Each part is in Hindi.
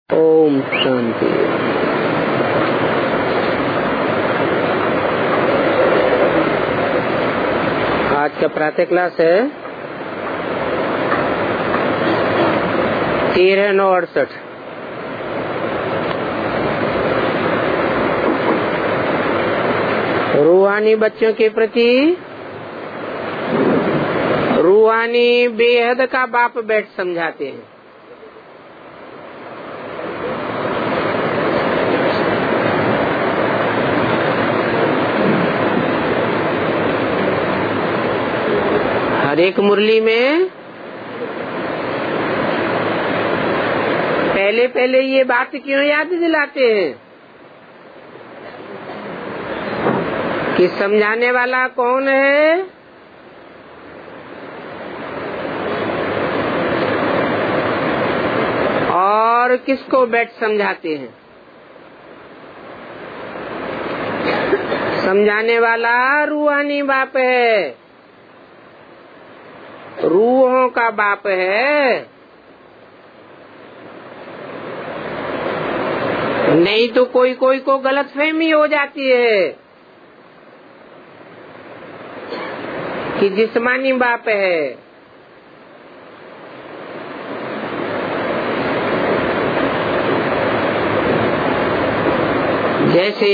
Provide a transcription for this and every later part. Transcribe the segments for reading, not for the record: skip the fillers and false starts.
ओम शांति। आज का प्रातः क्लास है 13/9/68। रूहानी बच्चों के प्रति रूहानी बेहद का बाप बैठ समझाते हैं। हर एक मुरली में पहले ये बात क्यों याद दिलाते हैं कि समझाने वाला कौन है और किसको बैठ समझाते हैं। समझाने वाला रूहानी बाप है, रूहों का बाप है। नहीं तो कोई को गलतफहमी हो जाती है कि जिस्मानी बाप है। जैसे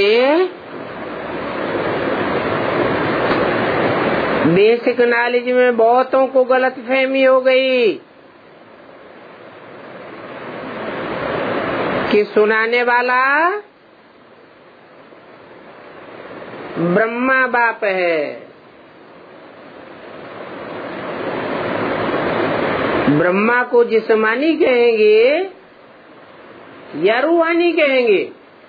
बेसिक नॉलेज में बहुतों को गलतफहमी हो गई कि सुनाने वाला ब्रह्मा बाप है, ब्रह्मा को जिस्मानी कहेंगे या रूहानी कहेंगे।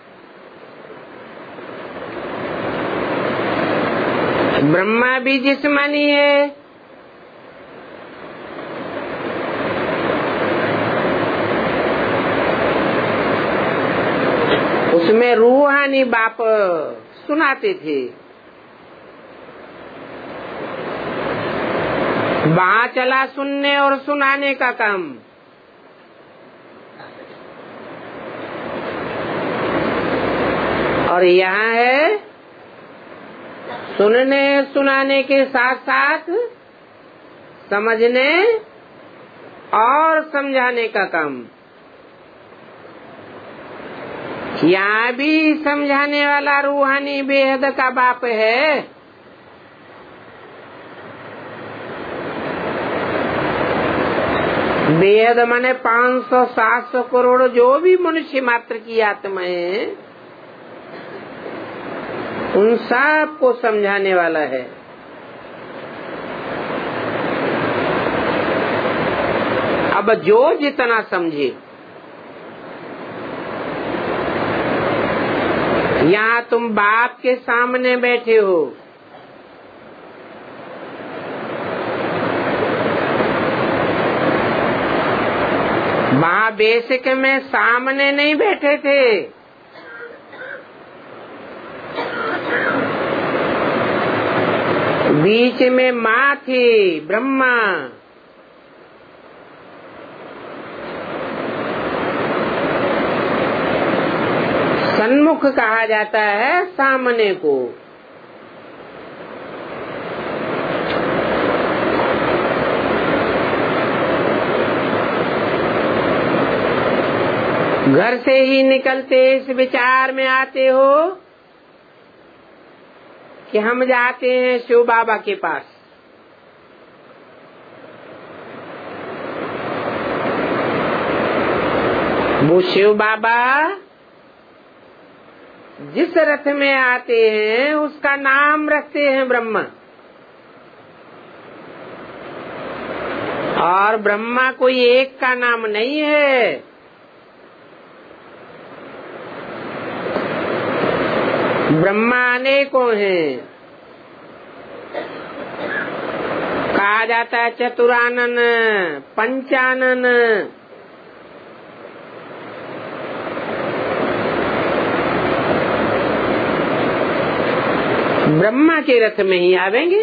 ब्रह्मा भी जिस्मानी है, उसमें रूहानी बाप सुनाते थे। वहाँ चला सुनने और सुनाने का काम। और यहाँ है सुनने सुनाने के साथ साथ समझने और समझाने का काम। यहाँ भी समझाने वाला रूहानी बेहद का बाप है। बेहद माने 500-700 करोड़ जो भी मनुष्य मात्र की आत्मा है, उन सब को समझाने वाला है। अब जो जितना समझे। यहाँ तुम बाप के सामने बैठे हो, वहाँ बेसिक में सामने नहीं बैठे थे, बीच में माँ थी ब्रह्मा। सन्मुख कहा जाता है सामने को। घर से ही निकलते इस विचार में आते हो कि हम जाते हैं शिव बाबा के पास। वो शिव बाबा जिस रथ में आते हैं उसका नाम रखते हैं ब्रह्मा। और ब्रह्मा कोई एक का नाम नहीं है, ब्रह्मा अनेकों हैं। कहा जाता है चतुरानन, पंचानन। ब्रह्मा के रथ में ही आवेंगे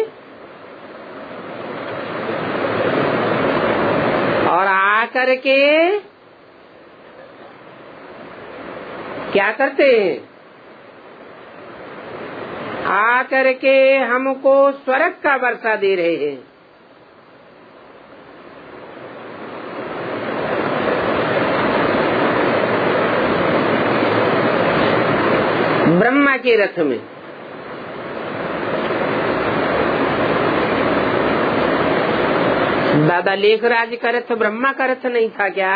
और आकर के क्या करते हैं? आकर के हमको स्वर्ग का वर्षा दे रहे हैं। ब्रह्मा के रथ में। दादा लेखराज का रथ ब्रह्मा का रथ नहीं था क्या?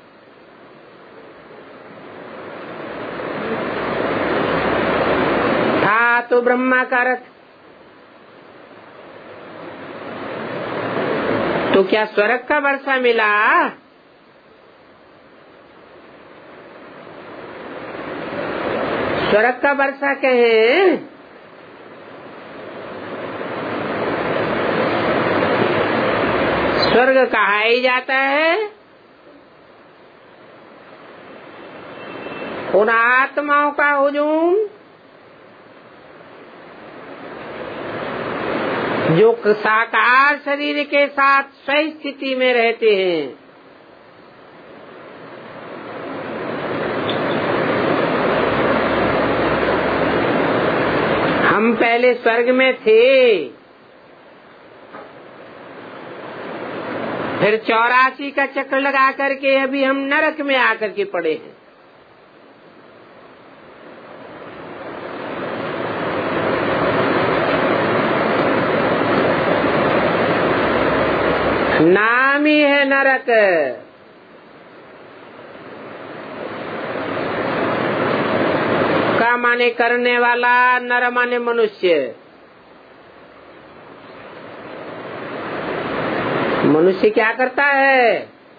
था तो ब्रह्मा का रथ। तो क्या स्वर्ग का वर्षा मिला? स्वर्ग का वर्षा कहें, स्वर्ग कहा ही जाता है उन आत्माओं का हुजूम जो साकार शरीर के साथ सही स्थिति में रहते हैं। हम पहले स्वर्ग में थे, फिर 84 का चक्र लगा करके अभी हम नरक में आकर के पड़े हैं। नाम ही है नरक। का माने करने वाला, नर माने मनुष्य। मनुष्य क्या करता है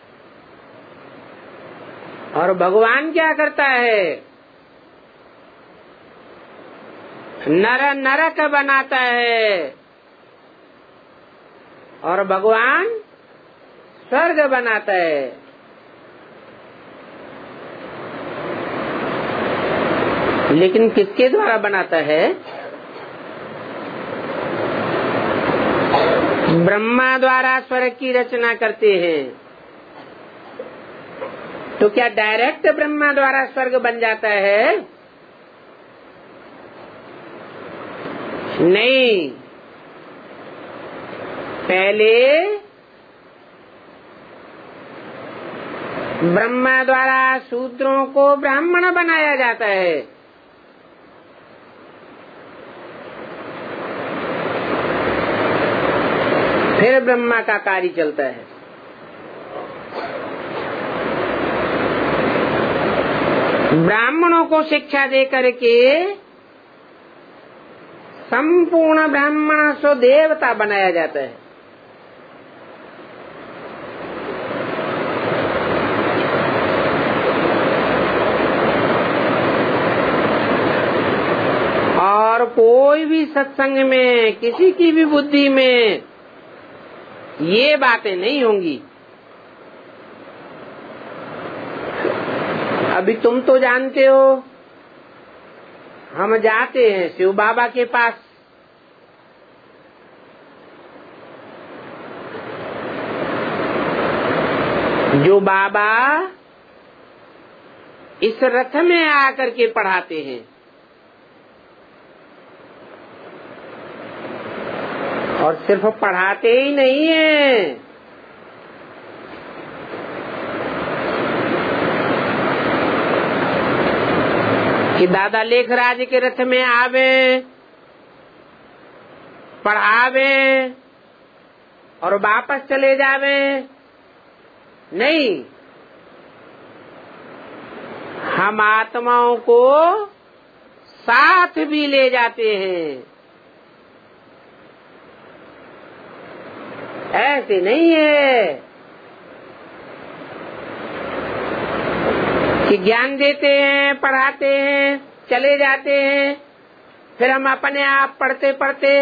और भगवान क्या करता है? नर नरक बनाता है और भगवान स्वर्ग बनाता है। लेकिन किसके द्वारा बनाता है? ब्रह्मा द्वारा स्वर्ग की रचना करते हैं। तो क्या डायरेक्ट ब्रह्मा द्वारा स्वर्ग बन जाता है? नहीं, पहले ब्रह्मा द्वारा शूद्रों को ब्राह्मण बनाया जाता है। फिर ब्रह्मा का कार्य चलता है। ब्राह्मणों को शिक्षा दे करके संपूर्ण ब्राह्मण को देवता बनाया जाता है। और कोई भी सत्संग में किसी की भी बुद्धि में ये बातें नहीं होंगी। अभी तुम तो जानते हो, हम जाते हैं शिव बाबा के पास। जो बाबा इस रथ में आकर के पढ़ाते हैं और सिर्फ पढ़ाते ही नहीं है, कि दादा लेखराज के रथ में आवे, पढ़ावे और वापस चले जावे। नहीं, हम आत्माओं को साथ भी ले जाते हैं। ऐसे नहीं है कि ज्ञान देते हैं, पढ़ाते हैं, चले जाते हैं, फिर हम अपने आप पढ़ते पढ़ते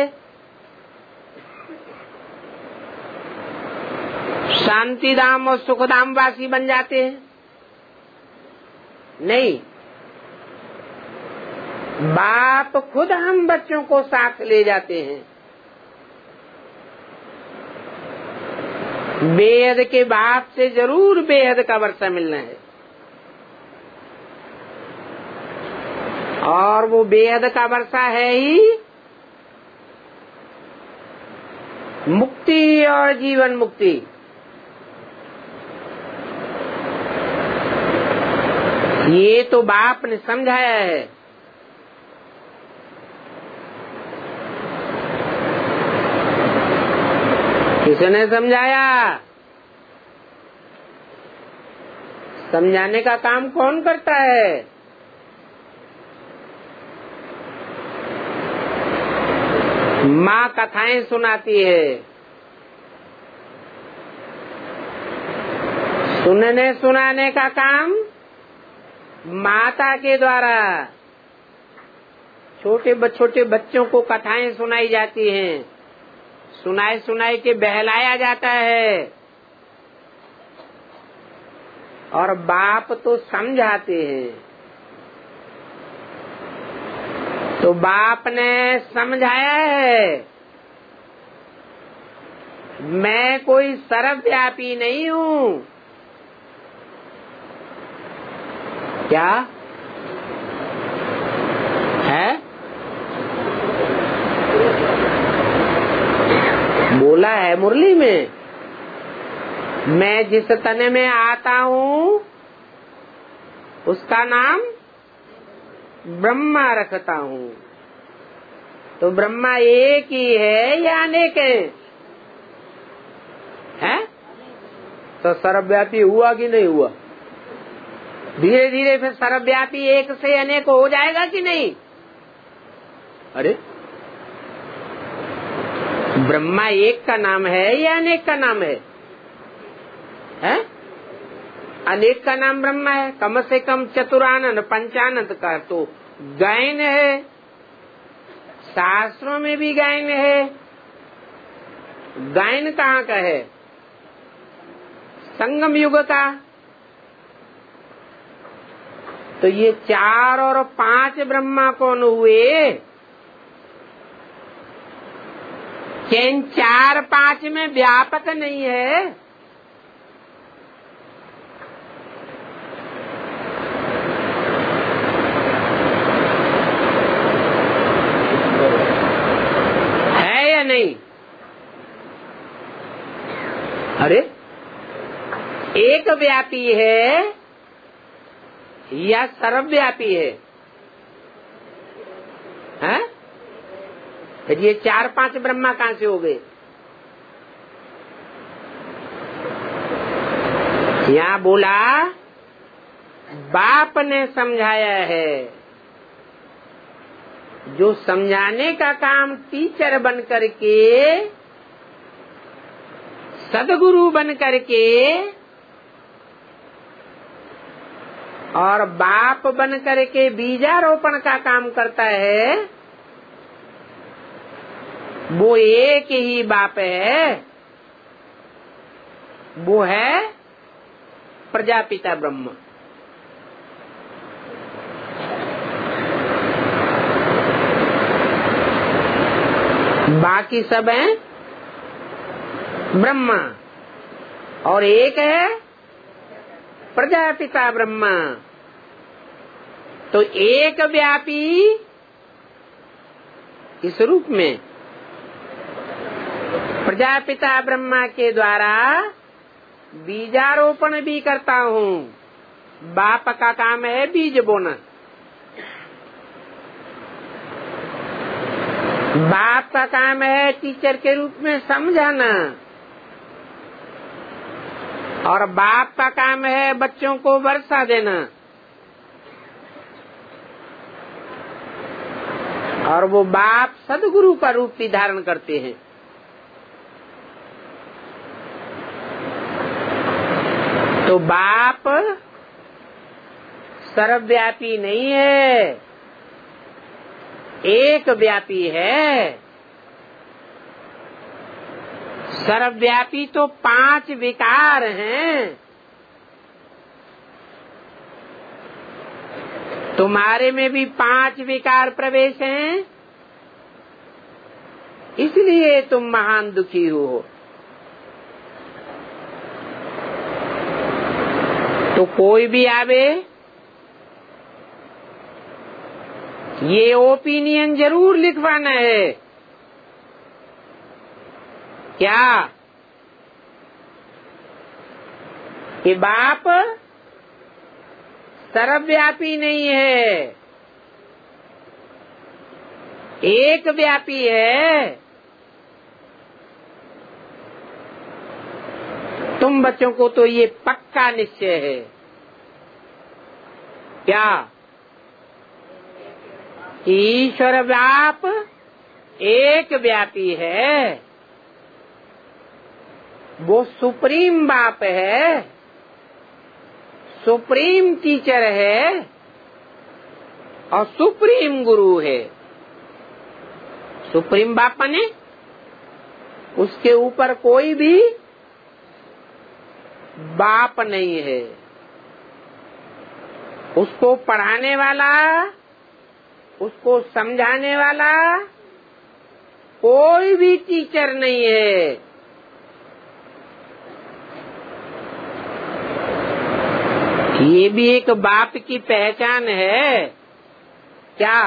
शांति धाम और सुख धाम वासी बन जाते हैं। नहीं, बाप खुद हम बच्चों को साथ ले जाते हैं। बेहद के बाप से जरूर बेहद का वर्षा मिलना है। और वो बेहद का वर्षा है ही मुक्ति और जीवन मुक्ति। ये तो बाप ने समझाया है। किसने समझाया? समझाने का काम कौन करता है? माँ कथाएं सुनाती है। सुनने सुनाने का काम माता के द्वारा छोटे बच्चों को कथाएं सुनाई जाती हैं, सुनाए के बहलाया जाता है, और बाप तो समझाते हैं। तो बाप ने समझाया है, मैं कोई सर्वव्यापी नहीं हूँ। क्या है? बोला है मुरली में, मैं जिस तन में आता हूँ उसका नाम ब्रह्मा रखता हूँ। तो ब्रह्मा एक ही है या अनेक है? तो सर्वव्यापी हुआ कि नहीं हुआ? धीरे धीरे फिर सर्वव्यापी एक से अनेक हो जाएगा कि नहीं? अरे ब्रह्मा एक का नाम है या अनेक का नाम है? अनेक का नाम ब्रह्मा है। कम से कम चतुरानंद पंचानंद का तो गायन है, शास्त्रों में भी गायन है। गायन कहाँ का है? संगम युग का। तो ये 4 और 5 ब्रह्मा कौन हुए? इन 4-5 में व्यापक नहीं है? है या नहीं? अरे एक व्यापी है या सर्वव्यापी है? हैं? फिर ये 4-5 ब्रह्मा कहाँ से हो गए? यहाँ बोला बाप ने समझाया है। जो समझाने का काम टीचर बन करके, सदगुरु बन करके और बाप बन करके बीजारोपण का काम करता है, वो एक ही बाप है। वो है प्रजापिता ब्रह्म। बाकी सब हैं ब्रह्मा, और एक है प्रजापिता ब्रह्मा। तो एक व्यापी इस रूप में प्रजापिता ब्रह्मा के द्वारा बीजारोपण भी करता हूँ। बाप का काम है बीज बोना। बाप का काम है टीचर के रूप में समझाना, और बाप का काम है बच्चों को वर्षा देना। और वो बाप सदगुरु का रूप भी धारण करते हैं। तो बाप सर्वव्यापी नहीं है, एक व्यापी है। सर्वव्यापी तो 5 विकार हैं। तुम्हारे में भी 5 विकार प्रवेश हैं, इसलिए तुम महान दुखी हो। तो कोई भी आवे ये ओपिनियन जरूर लिखवाना है। क्या कि बाप सर्वव्यापी नहीं है, एक व्यापी है। तुम बच्चों को तो ये पक्का निश्चय है। क्या ईश्वर व्याप एक व्यापी है, वो सुप्रीम बाप है, सुप्रीम टीचर है और सुप्रीम गुरु है। सुप्रीम बाप माने उसके ऊपर कोई भी बाप नहीं है, उसको पढ़ाने वाला, उसको समझाने वाला कोई भी टीचर नहीं है। ये भी एक बाप की पहचान है। क्या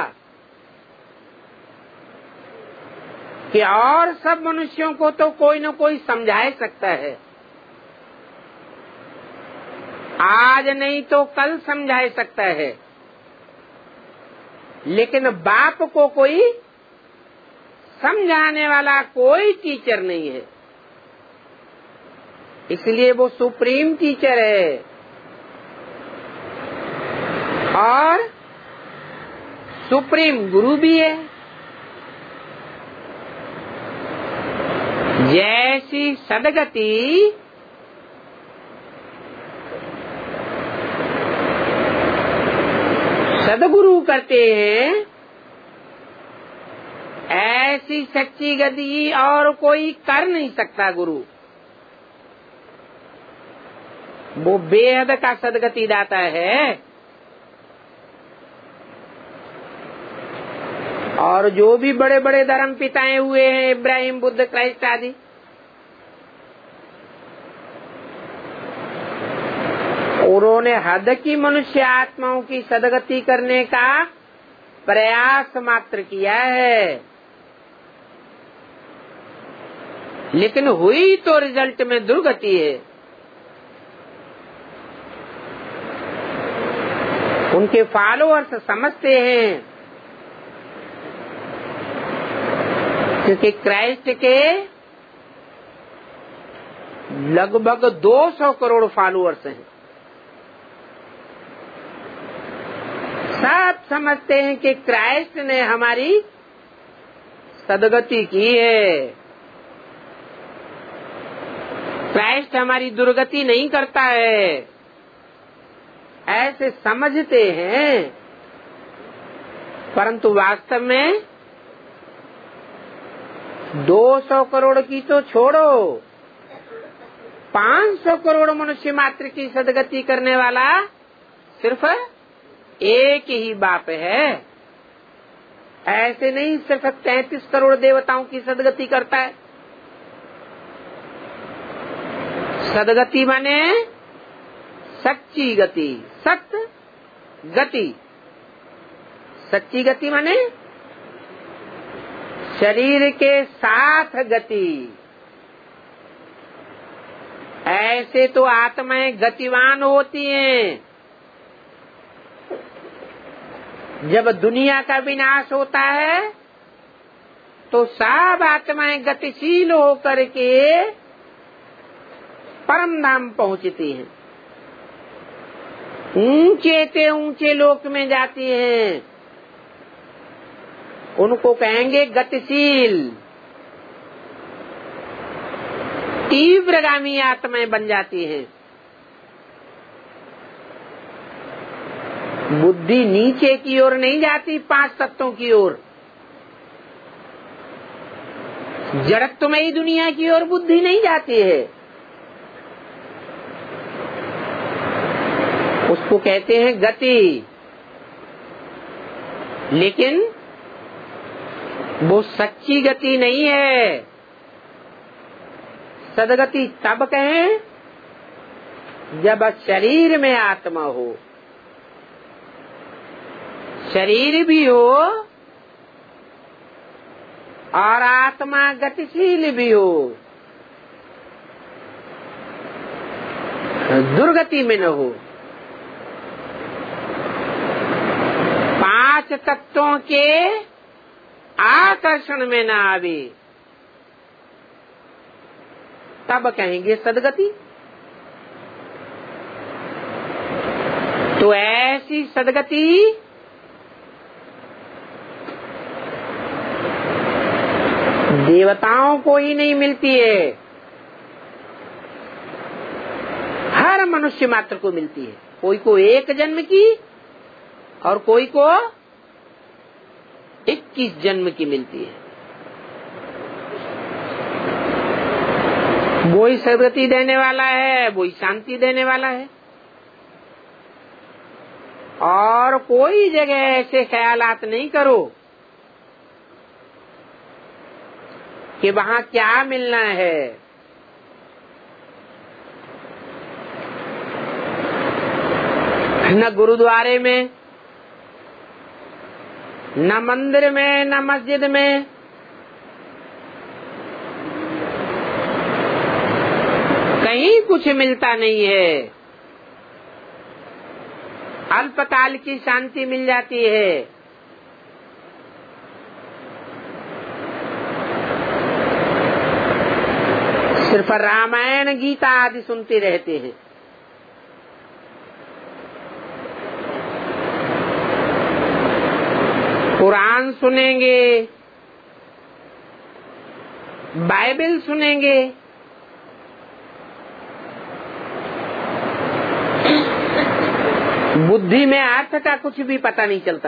कि और सब मनुष्यों को तो कोई न कोई समझा सकता है, आज नहीं तो कल समझा सकता है, लेकिन बाप को कोई समझाने वाला कोई टीचर नहीं है। इसलिए वो सुप्रीम टीचर है और सुप्रीम गुरु भी है। जैसी सदगति सदगुरु करते हैं, ऐसी सच्ची गति और कोई कर नहीं सकता। गुरु वो बेहद का सदगति दाता है। और जो भी बड़े बड़े धर्म पिताएं हुए हैं, इब्राहिम, बुद्ध, क्राइस्ट आदि, उन्होंने हद की मनुष्य आत्माओं की सदगति करने का प्रयास मात्र किया है, लेकिन हुई तो रिजल्ट में दुर्गति है। उनके फॉलोअर्स समझते हैं क्योंकि क्राइस्ट के लगभग 200 करोड़ फॉलोअर्स हैं। सब समझते हैं कि क्राइस्ट ने हमारी सदगति की है, क्राइस्ट हमारी दुर्गति नहीं करता है, ऐसे समझते हैं। परंतु वास्तव में 200 करोड़ की तो छोड़ो, 500 करोड़ मनुष्य मात्र की सदगति करने वाला सिर्फ एक ही बाप है। ऐसे नहीं सिर्फ 33 करोड़ देवताओं की सदगति करता है। सदगति माने सच्ची गति, सत गति। सच्ची गति माने शरीर के साथ गति। ऐसे तो आत्माएं गतिवान होती हैं। जब दुनिया का विनाश होता है तो सब आत्माएं गतिशील होकर के परम धाम पहुंचती हैं, ऊंचे से ऊंचे लोक में जाती हैं। उनको कहेंगे गतिशील, तीव्रगामी आत्माएं बन जाती हैं। बुद्धि नीचे की ओर नहीं जाती, 5 तत्वों की ओर, जड़त्वमयी दुनिया की ओर बुद्धि नहीं जाती है। उसको कहते हैं गति। लेकिन वो सच्ची गति नहीं है। सदगति तब कहें जब शरीर में आत्मा हो। शरीर भी हो और आत्मा गतिशील भी हो, दुर्गति में न हो, 5 तत्वों के आकर्षण में न आवे, तब कहेंगे सदगति। तो ऐसी सदगति देवताओं को ही नहीं मिलती है, हर मनुष्य मात्र को मिलती है। कोई को 1 जन्म की और कोई को 21 जन्म की मिलती है। वही सदगति देने वाला है, वही शांति देने वाला है। और कोई जगह ऐसे ख्यालात नहीं करो कि वहाँ क्या मिलना है। न गुरुद्वारे में, न मंदिर में, न मस्जिद में, कहीं कुछ मिलता नहीं है। अल्पकाल की शांति मिल जाती है। सिर्फ रामायण गीता आदि सुनते रहते हैं। कुरान सुनेंगे, बाइबल सुनेंगे, बुद्धि में अर्थ का कुछ भी पता नहीं चलता।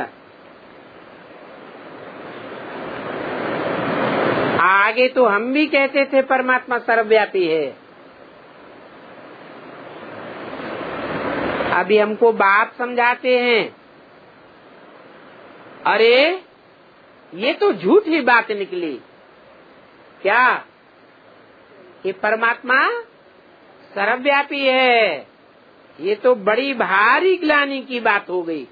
आगे तो हम भी कहते थे परमात्मा सर्वव्यापी है, अभी हमको बाप समझाते हैं अरे ये तो झूठी बात निकली। क्या? ये परमात्मा सर्वव्यापी है, ये तो बड़ी भारी ग्लानि की बात हो गई।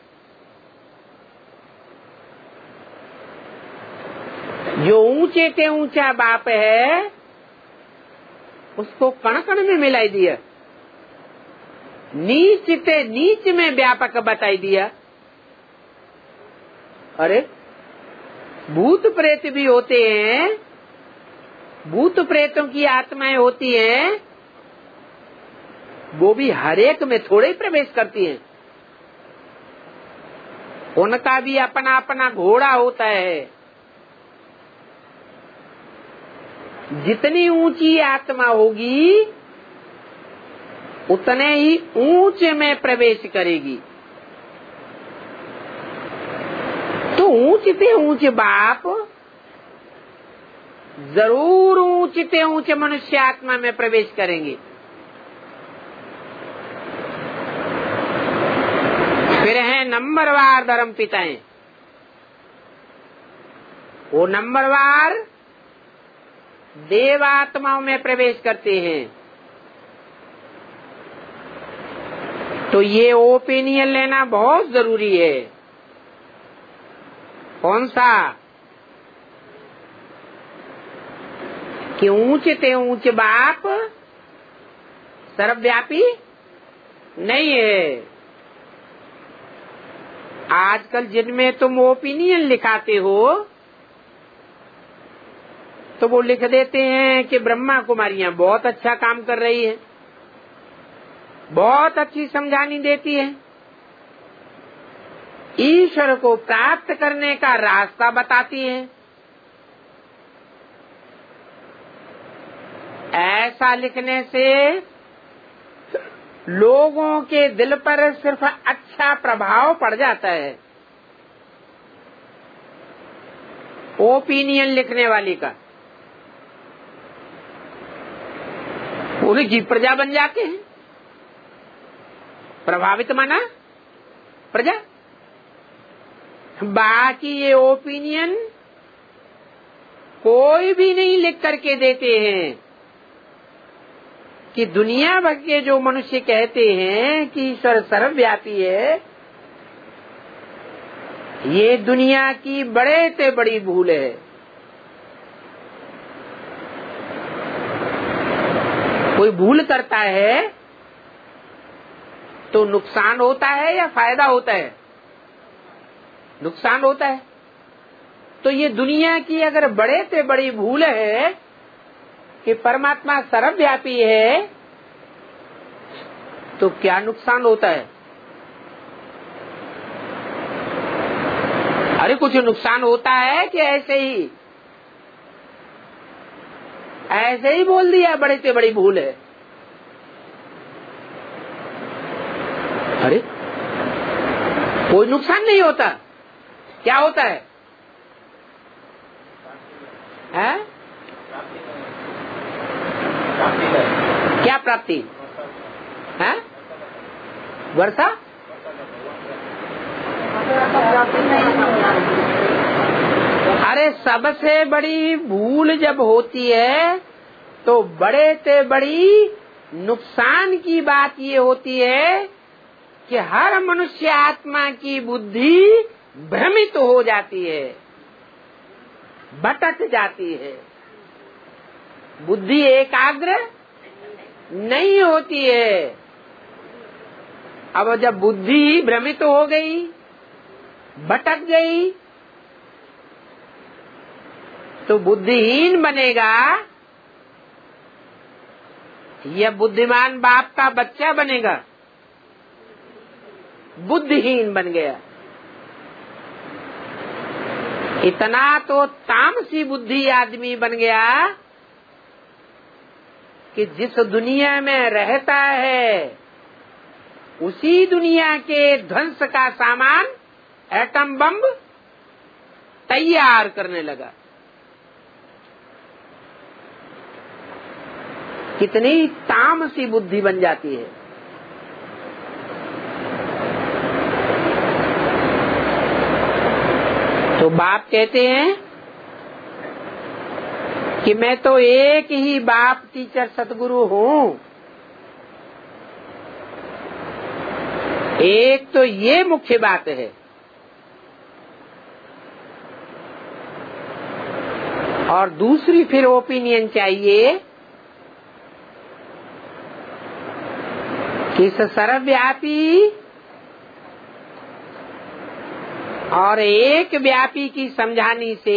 जो ऊंचे ते ऊंचा बाप है उसको कण कण में मिलाई दिया, नीच ते नीच में व्यापक बताई दिया। अरे भूत प्रेत भी होते हैं, भूत प्रेतों की आत्माएं होती हैं, वो भी हर एक में थोड़े ही प्रवेश करती हैं। उनका भी अपना अपना घोड़ा होता है। जितनी ऊंची आत्मा होगी उतने ही ऊंचे में प्रवेश करेगी। तो ऊंचते ऊंचे बाप जरूर ऊंचते ऊंचे मनुष्य आत्मा में प्रवेश करेंगे। फिर है नंबरवार धर्म पिताएं, वो नंबरवार देवात्माओं में प्रवेश करते हैं। तो ये ओपिनियन लेना बहुत जरूरी है। कौन सा? कि ऊंचते ऊंच बाप सर्वव्यापी नहीं है। आजकल जिनमें तुम ओपिनियन लिखाते हो तो वो लिख देते हैं कि ब्रह्मा कुमारियां बहुत अच्छा काम कर रही है, बहुत अच्छी समझानी देती है, ईश्वर को प्राप्त करने का रास्ता बताती है। ऐसा लिखने से लोगों के दिल पर सिर्फ अच्छा प्रभाव पड़ जाता है ओपिनियन लिखने वाली का। उनकी प्रजा बन जाते हैं। प्रभावित माना प्रजा। बाकी ये ओपिनियन कोई भी नहीं लिख करके देते हैं कि दुनिया भर के जो मनुष्य कहते हैं कि ईश्वर सर्वव्यापी है, ये दुनिया की बड़े से बड़ी भूल है। कोई भूल करता है तो नुकसान होता है या फायदा होता है? नुकसान होता है। तो ये दुनिया की अगर बड़े से बड़ी भूल है कि परमात्मा सर्वव्यापी है, तो क्या नुकसान होता है? अरे कुछ नुकसान होता है कि ऐसे ही बोल दिया बड़े से बड़ी भूल है? अरे कोई नुकसान नहीं होता। क्या होता है? हैं? क्या प्राप्ति है? वर्षा? अरे सबसे बड़ी भूल जब होती है तो बड़े से बड़ी नुकसान की बात ये होती है कि हर मनुष्य आत्मा की बुद्धि भ्रमित हो जाती है, भटक जाती है, बुद्धि एकाग्र नहीं होती है। अब जब बुद्धि भ्रमित हो गई, भटक गई, तो बुद्धिहीन बनेगा या बुद्धिमान बाप का बच्चा बनेगा? बुद्धिहीन बन गया। इतना तो तामसी बुद्धि आदमी बन गया कि जिस दुनिया में रहता है उसी दुनिया के ध्वंस का सामान एटम बम तैयार करने लगा। कितनी तामसी बुद्धि बन जाती है। तो बाप कहते हैं कि मैं तो एक ही बाप टीचर सतगुरु हूँ। एक तो ये मुख्य बात है। और दूसरी फिर ओपिनियन चाहिए कि इस सर्वव्यापी और एक व्यापी की समझानी से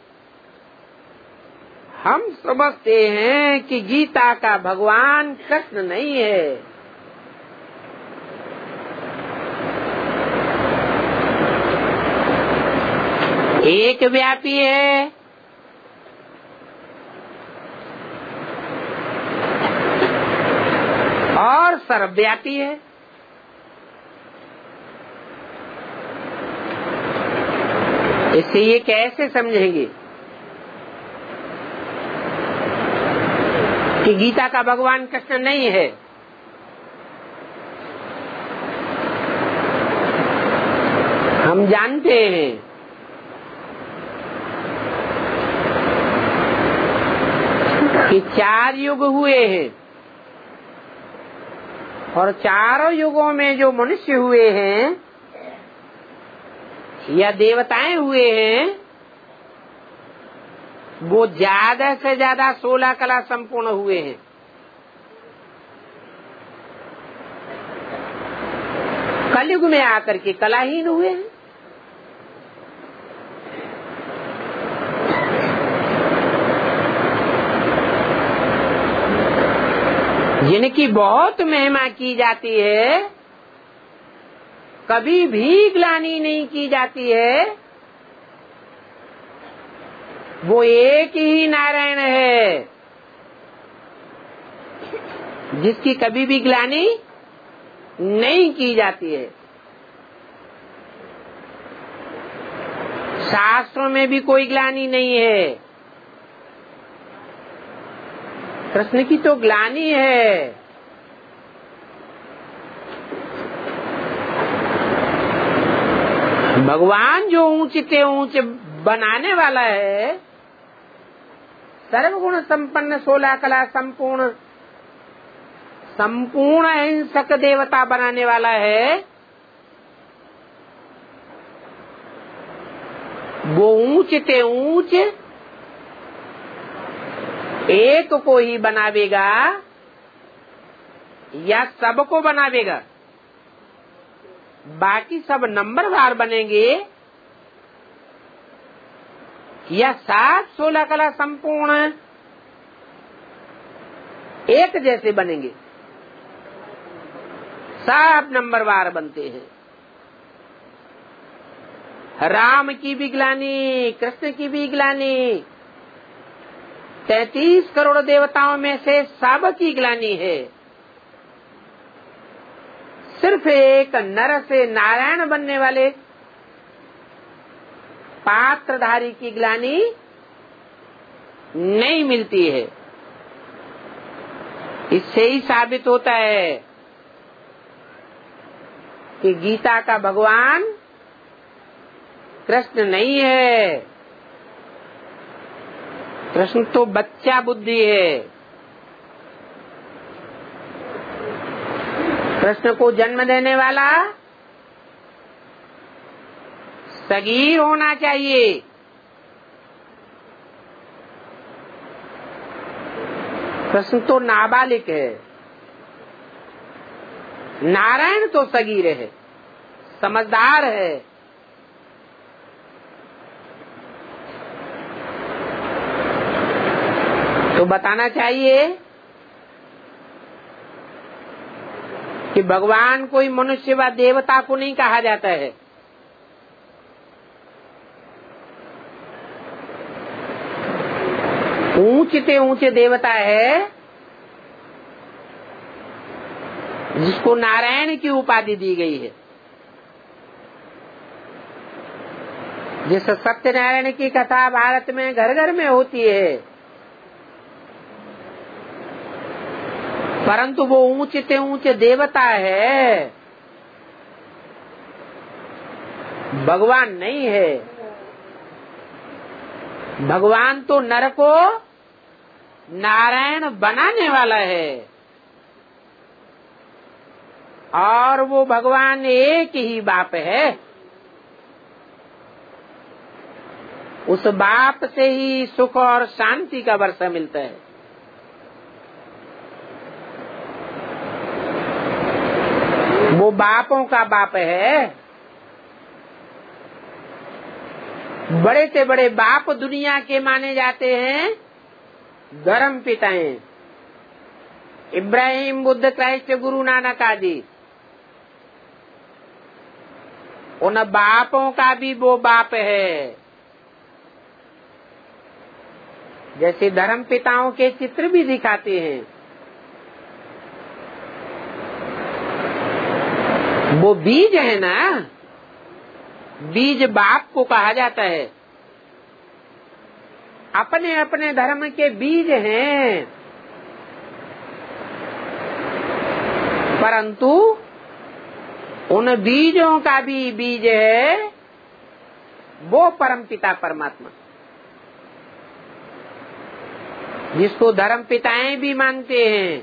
हम समझते हैं कि गीता का भगवान कृष्ण नहीं है। एक व्यापी है और सर्वव्यापी है। इससे ये कैसे समझेंगे कि गीता का भगवान कृष्ण नहीं है? हम जानते हैं कि 4 युग हुए हैं और चारों युगों में जो मनुष्य हुए हैं या देवताएं हुए हैं वो ज्यादा से ज्यादा 16 कला संपूर्ण हुए हैं। कलयुग में आकर के कलाहीन हुए हैं। जिनकी बहुत महिमा की जाती है, कभी भी ग्लानि नहीं की जाती है, वो एक ही नारायण है जिसकी कभी भी ग्लानि नहीं की जाती है। शास्त्रों में भी कोई ग्लानि नहीं है। कृष्ण की तो ग्लानि है। भगवान जो ऊंचे से ऊंचे बनाने वाला है, सर्वगुण संपन्न 16 कला संपूर्ण अहिंसक देवता बनाने वाला है, वो ऊंच ते ऊंच एक को ही बनावेगा या सबको बनावेगा? बाकी सब नंबरवार बनेंगे या 7-16 कला संपूर्ण एक जैसे बनेंगे? सब नंबरवार बनते हैं। राम की भी ग्लानि, कृष्ण की भी ग्लानि, 33 करोड़ देवताओं में से सब की ग्लानि है। सिर्फ एक नर से नारायण बनने वाले पात्रधारी की ग्लानि नहीं मिलती है। इससे ही साबित होता है कि गीता का भगवान कृष्ण नहीं है। कृष्ण तो बच्चा बुद्धि है। कृष्ण को जन्म देने वाला सगीर होना चाहिए। कृष्ण तो नाबालिग है। नारायण तो सगीर है, समझदार है। तो बताना चाहिए कि भगवान कोई मनुष्य व देवता को नहीं कहा जाता है। ऊंचे ऊंचे देवता है जिसको नारायण की उपाधि दी गई है। जिस सत्यनारायण की कथा भारत में घर घर में होती है, परंतु वो ऊंचे ऊंचे देवता है, भगवान नहीं है। भगवान तो नर को नारायण बनाने वाला है और वो भगवान एक ही बाप है। उस बाप से ही सुख और शांति का वर्षा मिलता है। वो बापों का बाप है। बड़े से बड़े बाप दुनिया के माने जाते हैं धर्म पिताएं, इब्राहिम, बुद्ध, क्राइस्ट, गुरु नानक आदि। उन बापों का भी वो बाप है। जैसे धर्म पिताओं के चित्र भी दिखाते हैं, वो बीज है ना, बीज बाप को कहा जाता है। अपने अपने धर्म के बीज हैं, परंतु उन बीजों का भी बीज है वो परम पिता परमात्मा, जिसको धर्म पिताएं भी मानते हैं।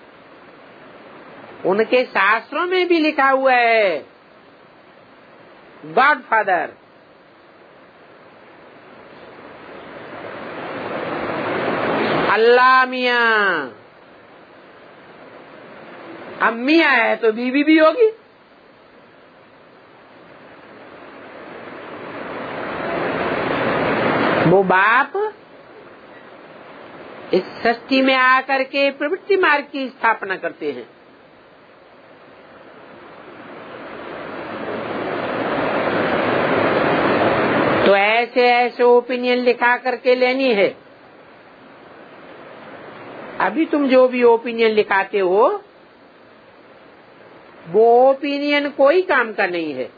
उनके शास्त्रों में भी लिखा हुआ है गॉड फादर। अल्लाह मियाँ। अब मियाँ है तो बीवी भी होगी। वो बाप इस सृष्टि में आकर के प्रवृत्ति मार्ग की स्थापना करते हैं। तो ऐसे ऐसे ओपिनियन लिखा करके लेनी है। अभी तुम जो भी ओपिनियन लिखाते हो वो ओपिनियन कोई काम का नहीं है।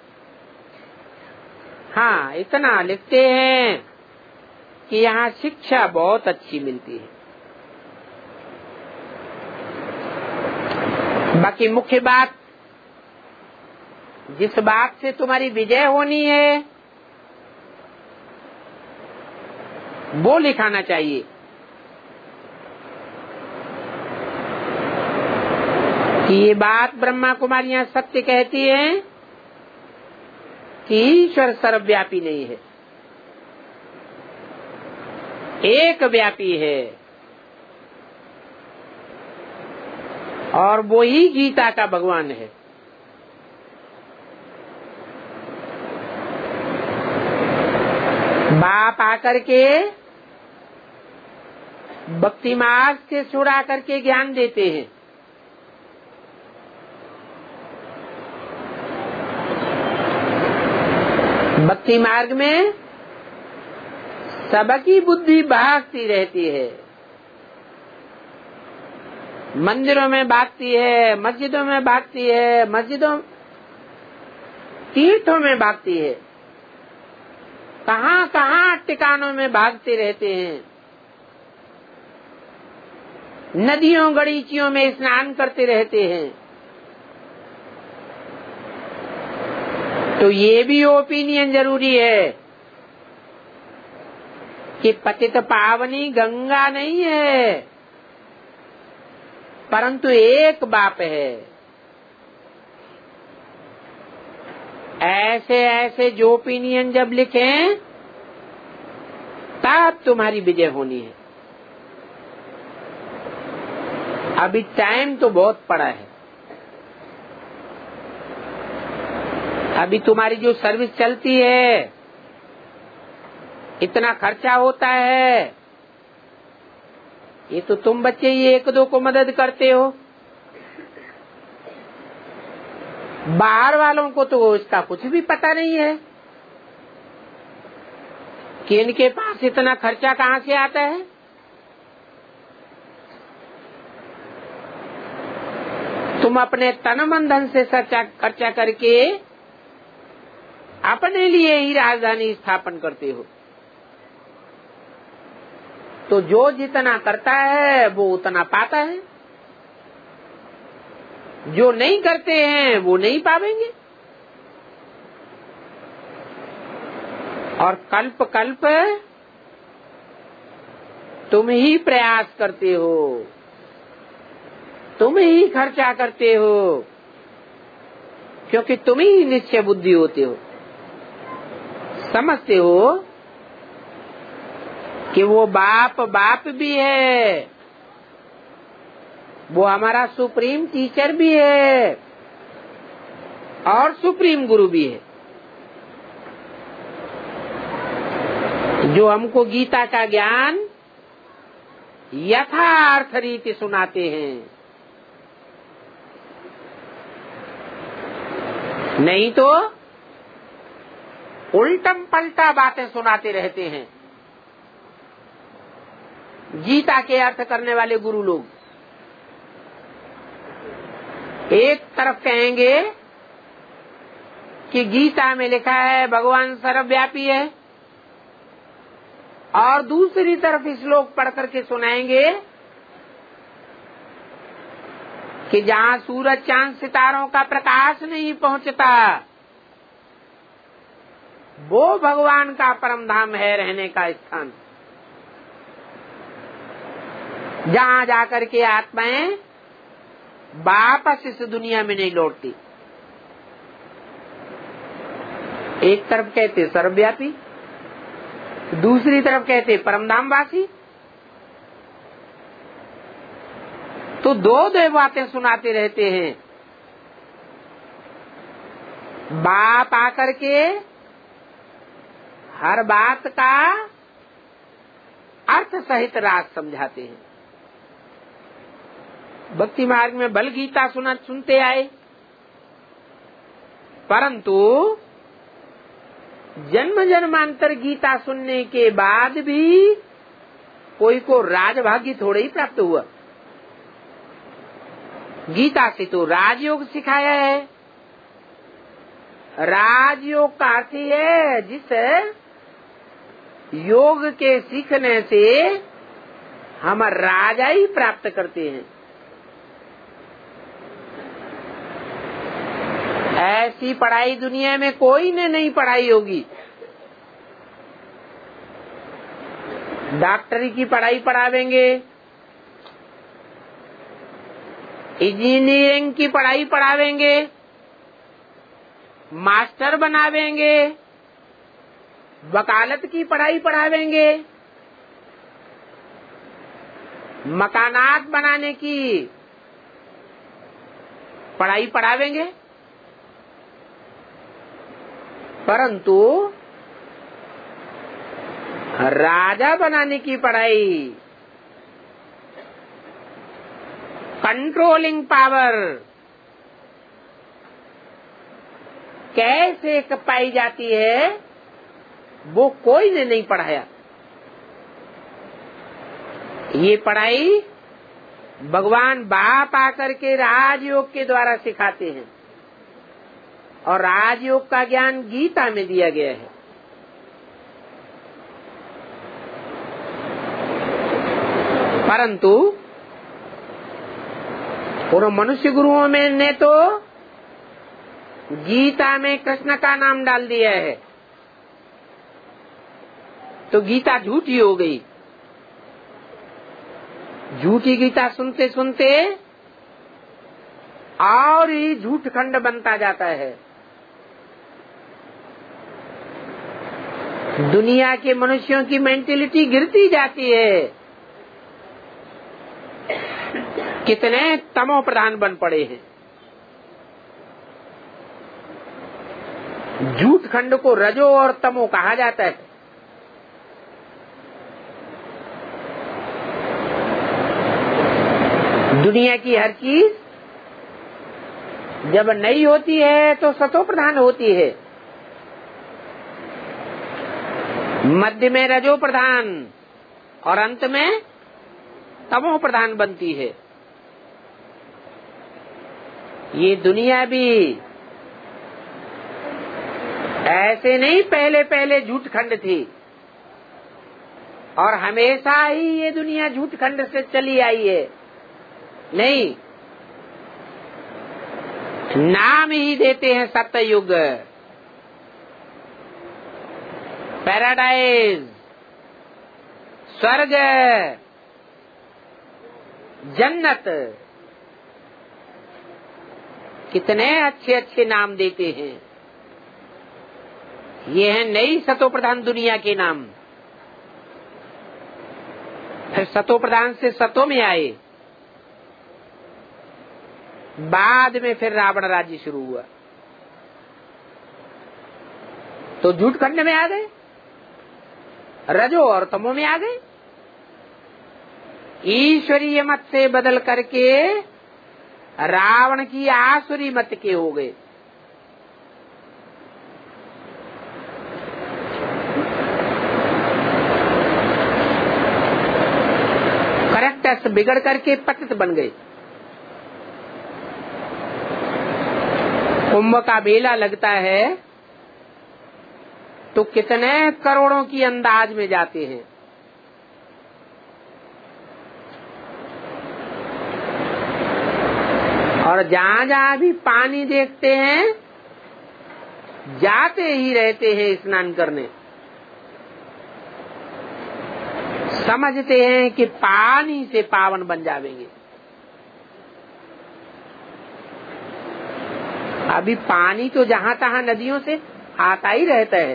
हाँ, इतना लिखते हैं कि यहाँ शिक्षा बहुत अच्छी मिलती है। बाकी मुख्य बात, जिस बात से तुम्हारी विजय होनी है वो लिखाना चाहिए। कि ये बात ब्रह्मा कुमारियां सत्य कहती हैं कि ईश्वर सर्वव्यापी नहीं है। एक व्यापी है, और वो ही गीता का भगवान है। बाप आकर के भक्ति मार्ग से छुड़ा करके ज्ञान देते हैं। भक्ति मार्ग में सबकी बुद्धि भागती रहती है, मंदिरों में भागती है, मस्जिदों में भागती है, तीर्थों में भागती है, कहाँ कहाँ ठिकानों में भागते रहते हैं, नदियों गड़ीचियों में स्नान करते रहते हैं। तो ये भी ओपिनियन जरूरी है कि पतित पावनी गंगा नहीं है, परंतु एक बाप है। ऐसे ऐसे जो ओपिनियन जब लिखें तब तुम्हारी विजय होनी है। अभी टाइम तो बहुत पड़ा है। अभी तुम्हारी जो सर्विस चलती है, इतना खर्चा होता है, ये तो तुम बच्चे ही एक दो को मदद करते हो, बाहर वालों को तो इसका कुछ भी पता नहीं है कि इनके पास इतना खर्चा कहाँ से आता है। तुम अपने तन मन धन से खर्चा करके अपने लिए ही राजधानी स्थापन करते हो। तो जो जितना करता है वो उतना पाता है, जो नहीं करते हैं वो नहीं पावेंगे। और कल्प कल्प तुम ही प्रयास करते हो, तुम ही खर्चा करते हो, क्योंकि तुम ही निश्चय बुद्धि होते हो। समझते हो कि वो बाप बाप भी है, वो हमारा सुप्रीम टीचर भी है और सुप्रीम गुरु भी है, जो हमको गीता का ज्ञान यथार्थ रीति सुनाते हैं। नहीं तो उल्टम पलटा बातें सुनाते रहते हैं गीता के अर्थ करने वाले गुरु लोग। एक तरफ कहेंगे कि गीता में लिखा है भगवान सर्वव्यापी है, और दूसरी तरफ श्लोक पढ़ करके सुनाएंगे कि जहाँ सूरज चांद सितारों का प्रकाश नहीं पहुँचता वो भगवान का परम धाम है, रहने का स्थान, जहाँ जाकर के आत्माएं वापस इस दुनिया में नहीं लौटती। एक तरफ कहते सर्वव्यापी, दूसरी तरफ कहते परमधामवासी। तो दो बातें सुनाते रहते हैं। बाप आकर के हर बात का अर्थ सहित राज समझाते हैं। भक्ति मार्ग में बल गीता सुनते आए, परंतु जन्म जन्मांतर गीता सुनने के बाद भी कोई को राजभाग्य थोड़ा ही प्राप्त हुआ। गीता से तो राजयोग सिखाया है। राजयोग का अर्थ है जिस योग के सीखने से हम राजा ही प्राप्त करते हैं। ऐसी पढ़ाई दुनिया में कोई ने नहीं पढ़ाई होगी। डॉक्टरी की पढ़ाई पढ़ावेंगे, इंजीनियरिंग की पढ़ाई पढ़ावेंगे, मास्टर बनावेंगे, वकालत की पढ़ाई पढ़ावेंगे, मकानात बनाने की पढ़ाई पढ़ावेंगे, परंतु राजा बनाने की पढ़ाई, कंट्रोलिंग पावर कैसे पाई जाती है, वो कोई ने नहीं पढ़ाया। ये पढ़ाई भगवान बाप आकर के राजयोग के द्वारा सिखाते हैं, और राजयोग का ज्ञान गीता में दिया गया है। परंतु उन मनुष्य गुरुओं में ने तो गीता में कृष्ण का नाम डाल दिया है, तो गीता झूठी हो गई। झूठी गीता सुनते सुनते और ही झूठ खंड बनता जाता है। दुनिया के मनुष्यों की मेंटेलिटी गिरती जाती है। कितने तमो प्रधान बन पड़े हैं। झूठ खंड को रजो और तमो कहा जाता है। दुनिया की हर चीज जब नई होती है तो सतो प्रधान होती है, मध्य में रजो प्रधान और अंत में तमो प्रधान बनती है। ये दुनिया भी ऐसे नहीं पहले पहले झूठ खंड थी, और हमेशा ही ये दुनिया झूठ खंड से चली आई है। नहीं, नाम ही देते हैं सत्ययुग, पैराडाइज, स्वर्ग, जन्नत, कितने अच्छे अच्छे नाम देते हैं। ये है नई सतो प्रधान दुनिया के नाम। फिर सतो प्रधान से सतो में आए, बाद में फिर रावण राज्य शुरू हुआ, तो झूठ खंड में आ गए, रजो और तमो में आ गए। ईश्वरीय मत से बदल करके रावण की आसुरी मत के हो गए। करेक्टर्स बिगड़ करके पतित बन गए। कुंभ का मेला लगता है तो कितने करोड़ों की अंदाज में जाते हैं। और जहाँ जहाँ भी पानी देखते हैं जाते ही रहते हैं स्नान करने। समझते हैं कि पानी से पावन बन जाएंगे। अभी पानी तो जहाँ तहाँ नदियों से आता ही रहता है।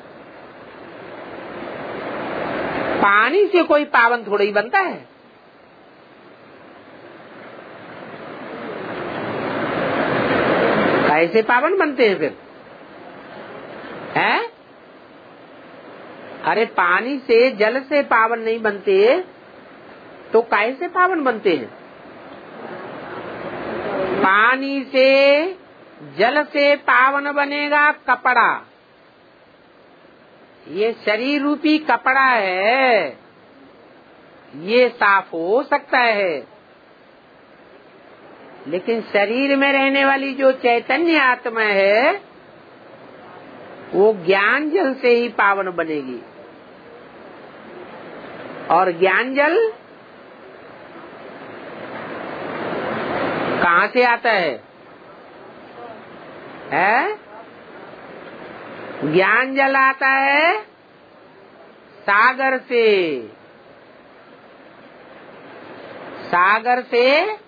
पानी से कोई पावन थोड़ा ही बनता है। कैसे पावन बनते हैं फिर? है? अरे पानी से जल से पावन नहीं बनते तो कैसे पावन बनते हैं? पानी से जल से पावन बनेगा कपड़ा। ये शरीर रूपी कपड़ा है, ये साफ हो सकता है, लेकिन शरीर में रहने वाली जो चैतन्य आत्मा है वो ज्ञान जल से ही पावन बनेगी। और ज्ञान जल कहाँ से आता है? ज्ञान जल आता है सागर से। सागर से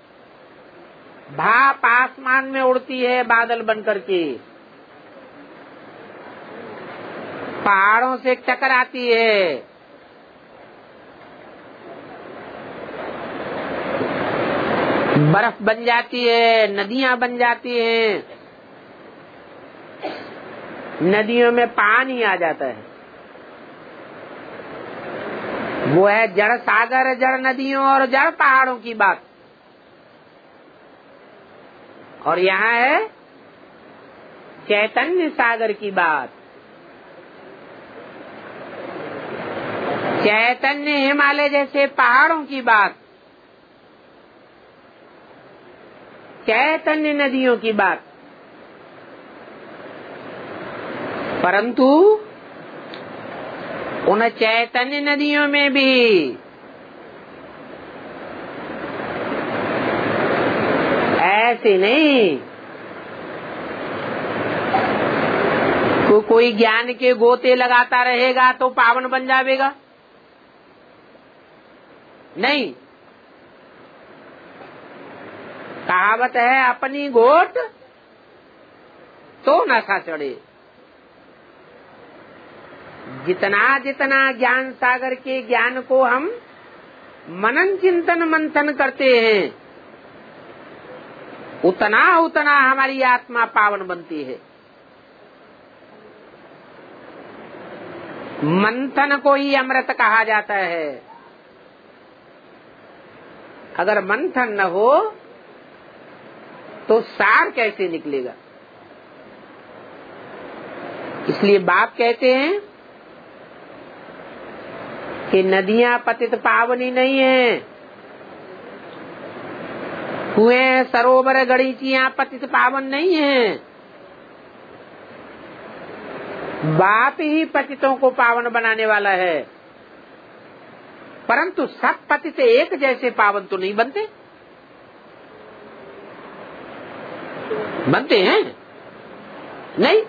भाप आसमान में उड़ती है बादल बन करके, पहाड़ों से टकराती है, बर्फ बन जाती है, नदियां बन जाती हैं, नदियों में पानी आ जाता है। वो है जड़ सागर, जड़ नदियों और जड़ पहाड़ों की बात। और यहाँ है चैतन्य सागर की बात। चैतन्य हिमालय जैसे पहाड़ों की बात, चैतन्य नदियों की बात। परंतु उन चैतन्य नदियों में भी ऐसे नहीं कोई ज्ञान के गोते लगाता रहेगा तो पावन बन जाएगा। नहीं, कहावत है अपनी गोट तो नशा चढ़े। जितना जितना ज्ञान सागर के ज्ञान को हम मनन चिंतन मंथन करते हैं, उतना उतना हमारी आत्मा पावन बनती है। मंथन को ही अमृत कहा जाता है। अगर मंथन न हो तो सार कैसे निकलेगा? इसलिए बाप कहते हैं कि नदियां पतित पावनी नहीं है, कुएं सरोवर गणिचियां पतित पावन नहीं है। बाप ही पतितों को पावन बनाने वाला है। परंतु सब पतित एक जैसे पावन तो नहीं बनते। बनते हैं नहीं।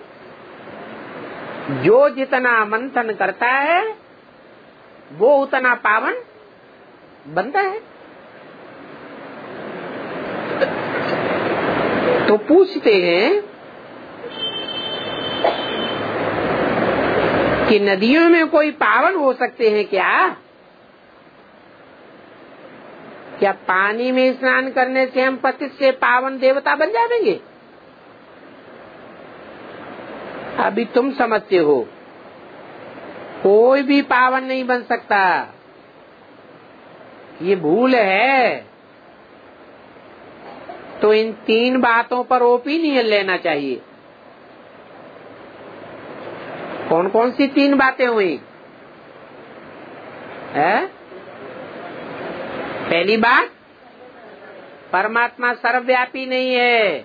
जो जितना मंथन करता है वो उतना पावन बनता है। तो पूछते हैं कि नदियों में कोई पावन हो सकते हैं क्या? क्या पानी में स्नान करने से हम पतित से पावन देवता बन जाएंगे? अभी तुम समझते हो कोई भी पावन नहीं बन सकता। ये भूल है। तो इन तीन बातों पर ओपिनियन लेना चाहिए। कौन कौन सी तीन बातें हुई है? पहली बात, परमात्मा सर्वव्यापी नहीं है।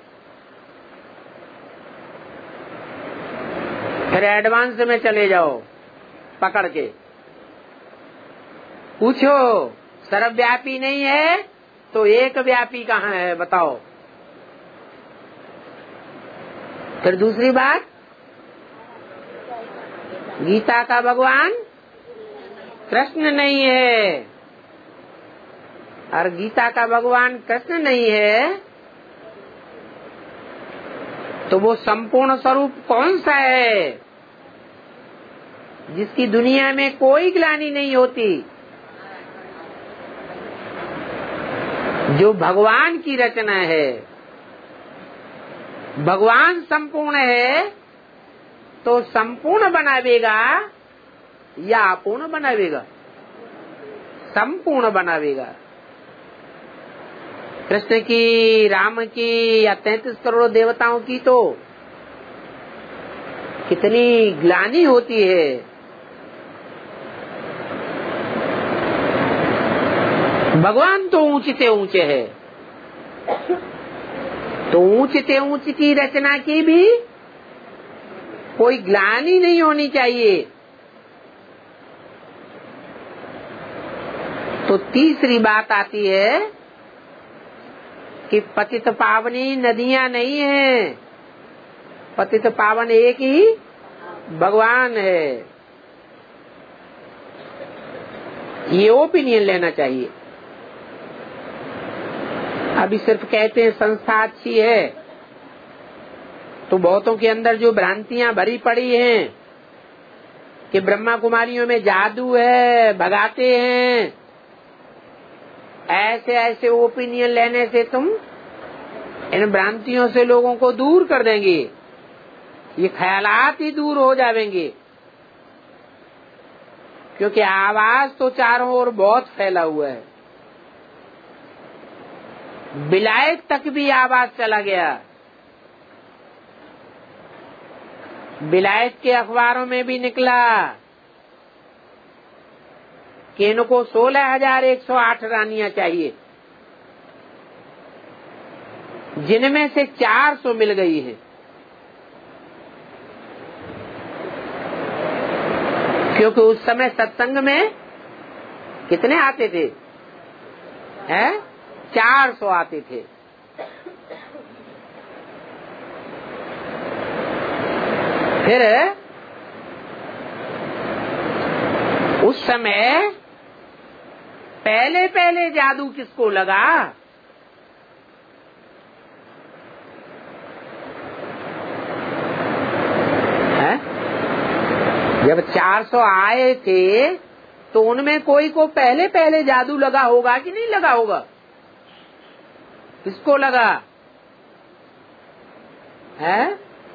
फिर एडवांस में चले जाओ, पकड़ के पूछो सर्वव्यापी नहीं है तो एक व्यापी कहाँ है बताओ। फिर दूसरी बात, गीता का भगवान कृष्ण नहीं है। और गीता का भगवान कृष्ण नहीं है तो वो संपूर्ण स्वरूप कौन सा है जिसकी दुनिया में कोई ग्लानि नहीं होती? जो भगवान की रचना है। भगवान संपूर्ण है तो संपूर्ण बनावेगा या अपूर्ण बनावेगा? संपूर्ण बनावेगा। कृष्ण की, राम की या 33 करोड़ देवताओं की तो कितनी ग्लानि होती है। भगवान तो ऊंचे से ऊंचे है, तो ऊंचे से ऊंची की रचना की भी कोई ग्लानि नहीं होनी चाहिए। तो तीसरी बात आती है कि पतित पावनी नदियां नहीं है, पतित पावन एक ही भगवान है। ये ओपिनियन लेना चाहिए। अभी सिर्फ कहते हैं संस्था अच्छी है, तो बहुतों के अंदर जो भ्रांतियां भरी पड़ी हैं कि ब्रह्मा कुमारियों में जादू है, भगाते हैं, ऐसे ऐसे ओपिनियन लेने से तुम इन भ्रांतियों से लोगों को दूर कर देंगे, ये ख्यालात ही दूर हो जाएंगे। क्योंकि आवाज तो चारों ओर बहुत फैला हुआ है, विलायत तक भी आवाज चला गया। विलायत के अखबारों में भी निकला कि इनको 16,108 रानियां चाहिए, जिनमें से 400 मिल गई है। क्योंकि उस समय सत्संग में कितने आते थे? 400 आते थे। फिर उस समय पहले पहले जादू किसको लगा? जब 400 आए थे तो उनमें कोई को पहले पहले जादू लगा होगा कि नहीं लगा होगा? किसको लगा है?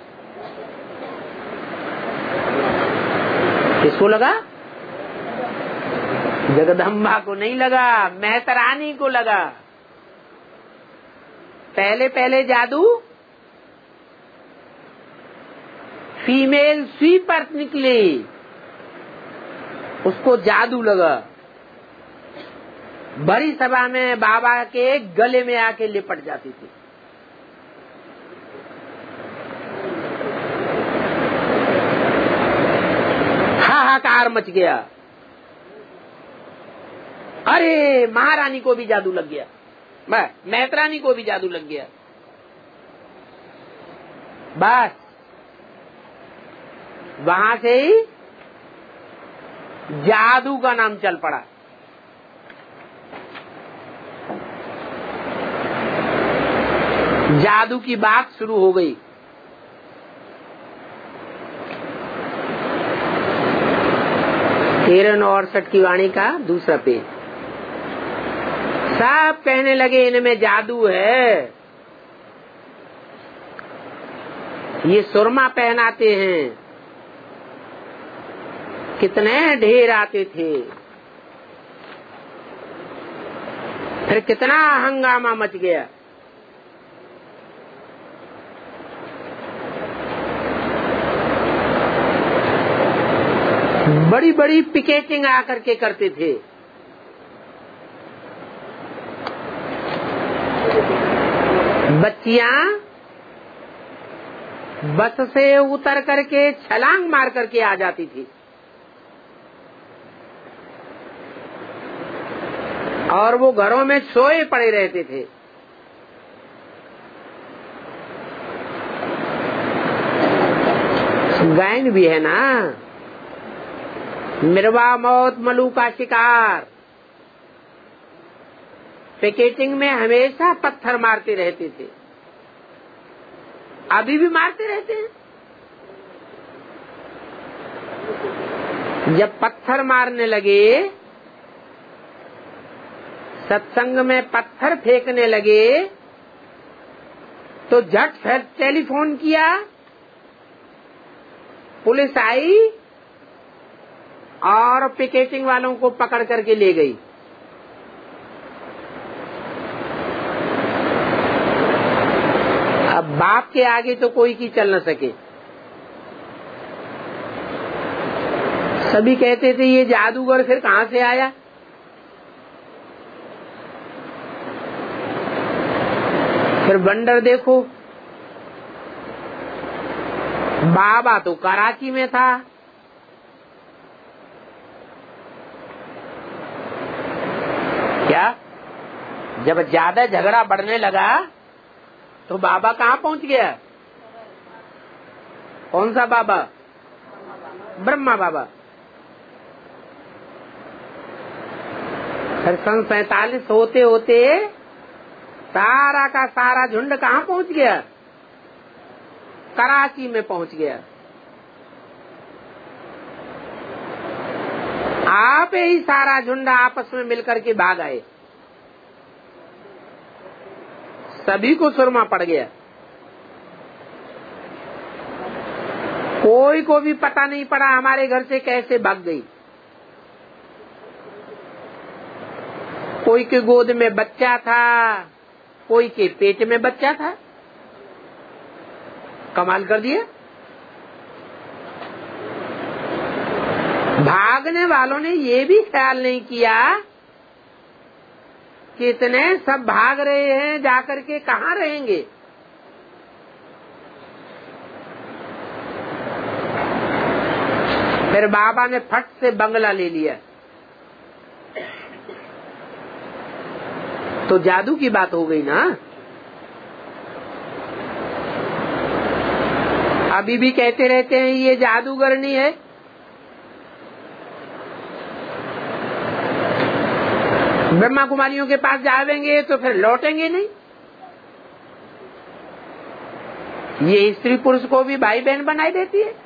किसको लगा? जगदम्बा को नहीं लगा, मेहतरानी को लगा। पहले पहले जादू फीमेल स्वीपर निकली, उसको जादू लगा। बड़ी सभा में बाबा के गले में आके लिपट जाती थी। हाहाकार मच गया। अरे महारानी को भी जादू लग गया, मेहतरानी को भी जादू लग गया। बस वहां से ही जादू का नाम चल पड़ा। जादू की बात शुरू हो गई। तेरह 968 की वाणी का दूसरा पेज। सब कहने लगे इनमें जादू है, ये सुरमा पहनाते हैं। कितने ढेर आते थे, फिर कितना हंगामा मच गया। बड़ी बड़ी पिकेटिंग आकर के करते थे। बच्चियां बस से उतर करके छलांग मार करके आ जाती थी और वो घरों में सोए पड़े रहते थे। गायन भी है ना, मिरवा मौत मलू का शिकार। पिकेटिंग में हमेशा पत्थर मारते रहते थे, अभी भी मारते रहते हैं। जब पत्थर मारने लगे, सत्संग में पत्थर फेंकने लगे, तो झट से टेलीफोन किया, पुलिस आई और पिकेटिंग वालों को पकड़ करके ले गई। अब बाप के आगे तो कोई की चल न सके। सभी कहते थे ये जादूगर फिर कहाँ से आया। फिर बंडर देखो, बाबा तो कराची में था, क्या जब ज्यादा झगड़ा बढ़ने लगा तो बाबा कहाँ पहुंच गया? कौन सा बाबा? ब्रह्मा बाबा। फिर सन 47 होते होते सारा का सारा झुंड कहाँ पहुंच गया? कराची में पहुंच गया। आप ही सारा झुंड आपस में मिलकर के भाग आए। सभी को सुरमा पड़ गया। कोई को भी पता नहीं पड़ा हमारे घर से कैसे भाग गई। कोई के गोद में बच्चा था, कोई के पेट में बच्चा था। कमाल कर दिया। भागने वालों ने ये भी ख्याल नहीं किया कि इतने सब भाग रहे हैं, जाकर के कहाँ रहेंगे। फिर बाबा ने फट से बंगला ले लिया। तो जादू की बात हो गई ना। अभी भी कहते रहते हैं ये जादूगरनी है। ब्रह्मा कुमारियों के पास जावेंगे तो फिर लौटेंगे नहीं। ये स्त्री पुरुष को भी भाई बहन बनाई देती है।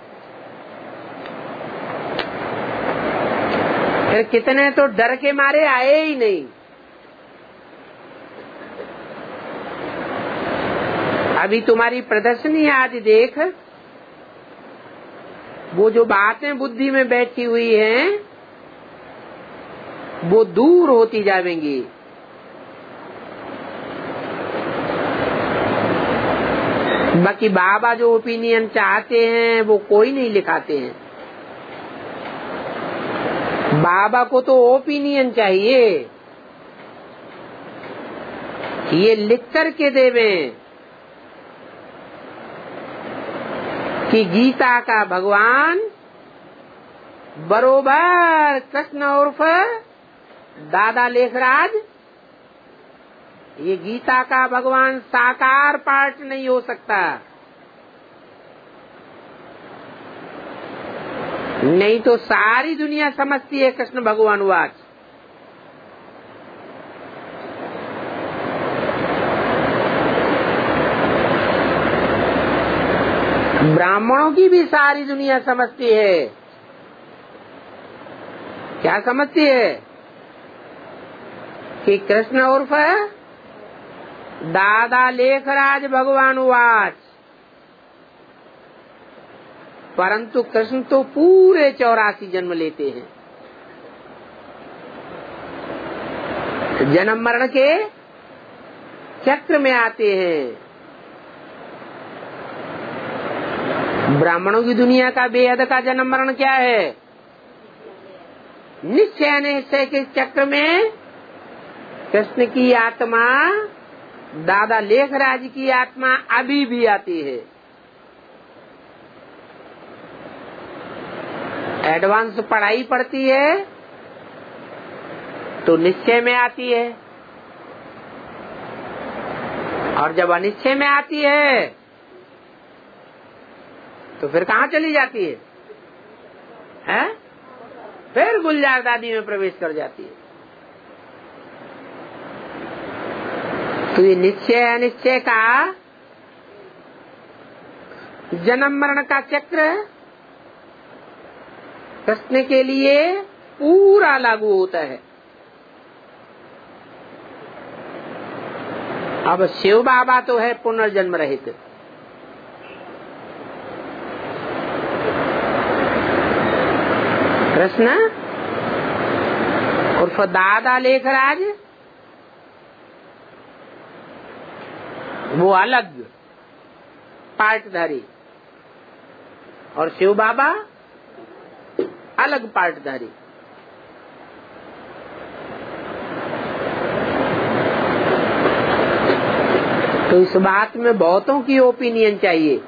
फिर कितने तो डर के मारे आए ही नहीं। अभी तुम्हारी प्रदर्शनी आज देख, वो जो बातें बुद्धि में बैठी हुई हैं वो दूर होती जाएंगी। बाकी बाबा जो ओपिनियन चाहते हैं वो कोई नहीं लिखाते हैं। बाबा को तो ओपिनियन चाहिए, ये लिख कर के देवें कि गीता का भगवान बरोबर कृष्ण उर्फ दादा लेखराज। ये गीता का भगवान साकार पार्ट नहीं हो सकता, नहीं तो सारी दुनिया समझती है कृष्ण भगवान वाच। ब्राह्मणों की भी सारी दुनिया समझती है। क्या समझती है? कि कृष्ण उर्फ दादा लेखराज भगवान वाच। परंतु कृष्ण तो पूरे 84 जन्म लेते हैं। जन्म मरण के चक्र में आते हैं। ब्राह्मणों की दुनिया का बेहद का जन्म मरण क्या है? निश्चय निश्चय के चक्र में कृष्ण की आत्मा, दादा लेखराज की आत्मा अभी भी आती है। एडवांस पढ़ाई पड़ती है तो निश्चय में आती है, और जब अनिश्चय में आती है तो फिर कहाँ चली जाती है? हैं? फिर गुलजार दादी में प्रवेश कर जाती है। तो ये निश्चय अनिश्चय का जन्म मरण का चक्र कृष्ण के लिए पूरा लागू होता है। अब शिव बाबा तो है पुनर्जन्म रहित। कृष्ण उर्फ दादा लेखराज वो अलग पार्टधारी, और शिव बाबा अलग पार्टधारी। तो इस बात में बहुतों की ओपिनियन चाहिए।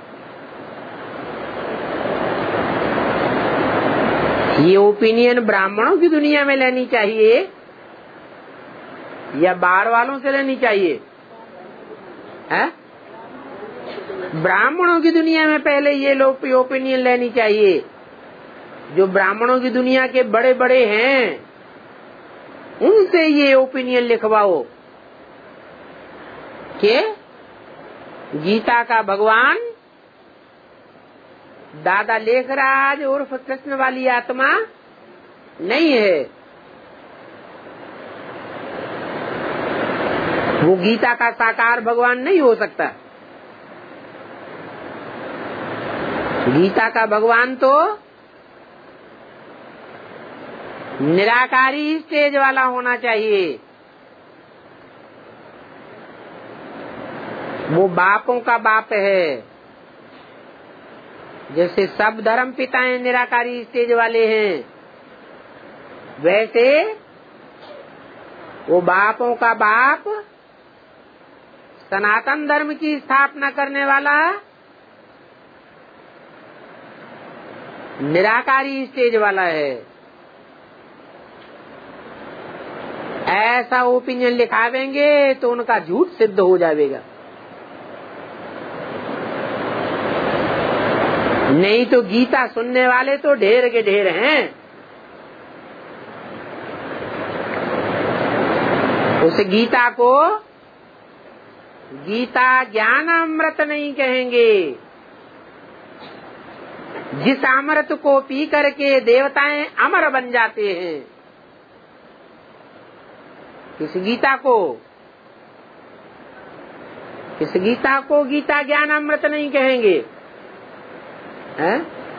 ये ओपिनियन ब्राह्मणों की दुनिया में लेनी चाहिए या बाहर वालों से लेनी चाहिए? है? ब्राह्मणों की दुनिया में पहले ये लोग ओपिनियन लेनी चाहिए। जो ब्राह्मणों की दुनिया के बड़े बड़े हैं उनसे ये ओपिनियन लिखवाओ कि गीता का भगवान दादा लेखराज उर्फ कृष्ण वाली आत्मा नहीं है। वो गीता का साकार भगवान नहीं हो सकता। गीता का भगवान तो निराकारी स्टेज वाला होना चाहिए। वो बापों का बाप है। जैसे सब धर्म पिताएं निराकारी स्टेज वाले हैं, वैसे वो बापों का बाप सनातन धर्म की स्थापना करने वाला निराकारी स्टेज वाला है। ऐसा ओपिनियन लिखावेंगे तो उनका झूठ सिद्ध हो जाएगा। नहीं तो गीता सुनने वाले तो ढेर के ढेर हैं। उस गीता को गीता ज्ञान अमृत नहीं कहेंगे। जिस अमृत को पी करके देवताएं अमर बन जाते हैं, किस गीता को गीता ज्ञान अमृत नहीं कहेंगे। है?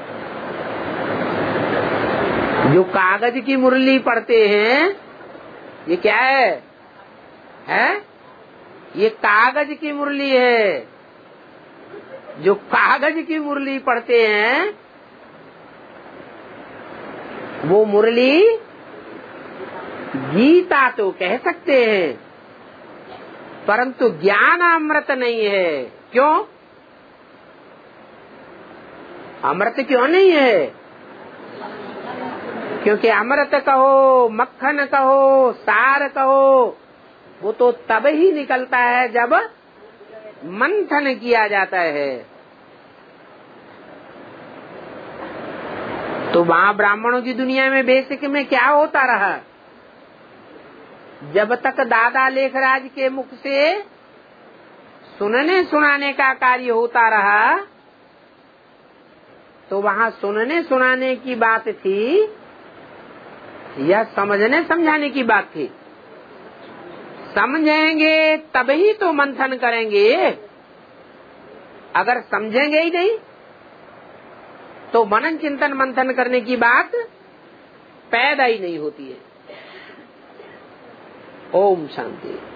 जो कागज की मुरली पढ़ते हैं, ये क्या है? ये कागज की मुरली है। जो कागज की मुरली पढ़ते हैं, वो मुरली गीता तो कह सकते हैं, परंतु ज्ञान अमृत नहीं है। क्यों? अमृत क्यों नहीं है? क्योंकि अमृत कहो, मक्खन कहो, सार कहो, वो तो तब ही निकलता है जब मंथन किया जाता है। तो वहाँ ब्राह्मणों की दुनिया में बेसिक में क्या होता रहा? जब तक दादा लेखराज के मुख से सुनने सुनाने का कार्य होता रहा, तो वहाँ सुनने सुनाने की बात थी या समझने समझाने की बात थी? समझेंगे तभी तो मंथन करेंगे। अगर समझेंगे ही नहीं तो मनन चिंतन मंथन करने की बात पैदा ही नहीं होती है। ओम शांति।